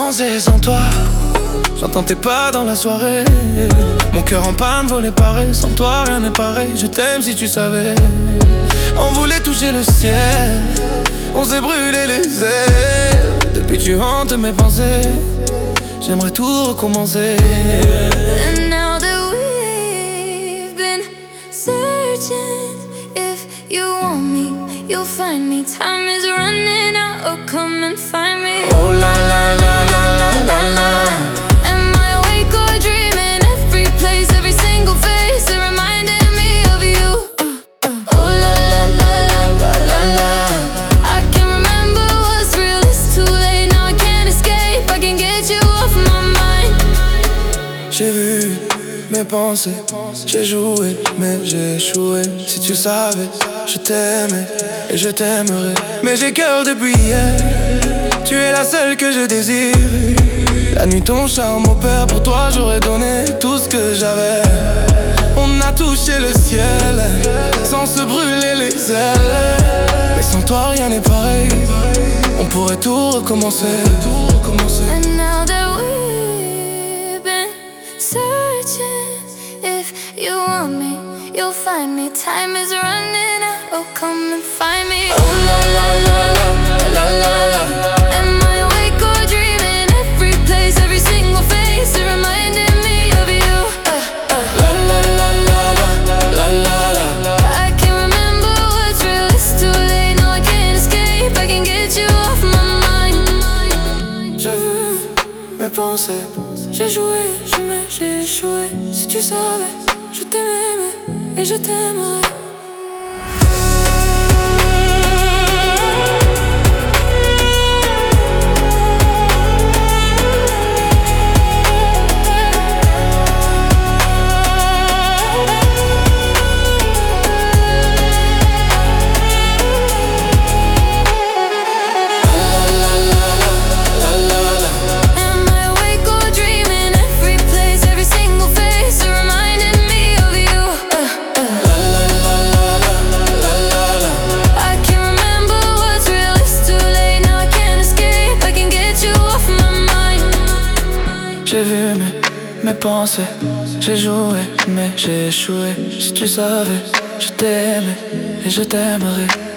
danser sans toi. J'entends tes pas dans la soirée. Mon cœur en panne, volé pareil. Sans toi rien n'est pareil. Je t'aime si tu savais. On voulait toucher le ciel. On s'est brûlé les ailes. Depuis tu hantes mes pensées. J'aimerais tout recommencer. And now that we've been searching, if you want me, you'll find me. Time is running out, oh come and find me. Oh la la la la la la la. Am I awake or dreaming? Every place, every single face, it reminded me of you. Oh la la la la la la. I can't remember what's real, it's too late. Now I can't escape, I can't get you off my mind. J'ai vu mes pensées, j'ai joué, mais j'ai échoué. Si tu savais, je t'aimais et je t'aimerais. Mais j'ai cœur depuis hier, tu es la seule que je désire. La nuit ton charme opère, pour toi j'aurais donné tout ce que j'avais. On a touché le ciel, sans se brûler les ailes. Mais sans toi rien n'est pareil, on pourrait tout recommencer. And now that we've been searching, if you want me, you'll find me. Time is running out, oh come and find me. Oh la la la la la la la. Am I awake or dreaming? Every place, every single face, it reminded me of you. La la la la la la la la. I can't remember what's real, it's too late. No, I can't escape, I can't get you off my mind. J'ai vu mes pensées, j'ai joué, j'ai échoué. Si tu savais, je t'aimais et je t'aimerais. J'ai vu mes pensées, j'ai joué, mais j'ai échoué. Si tu savais, je t'aimais et je t'aimerais.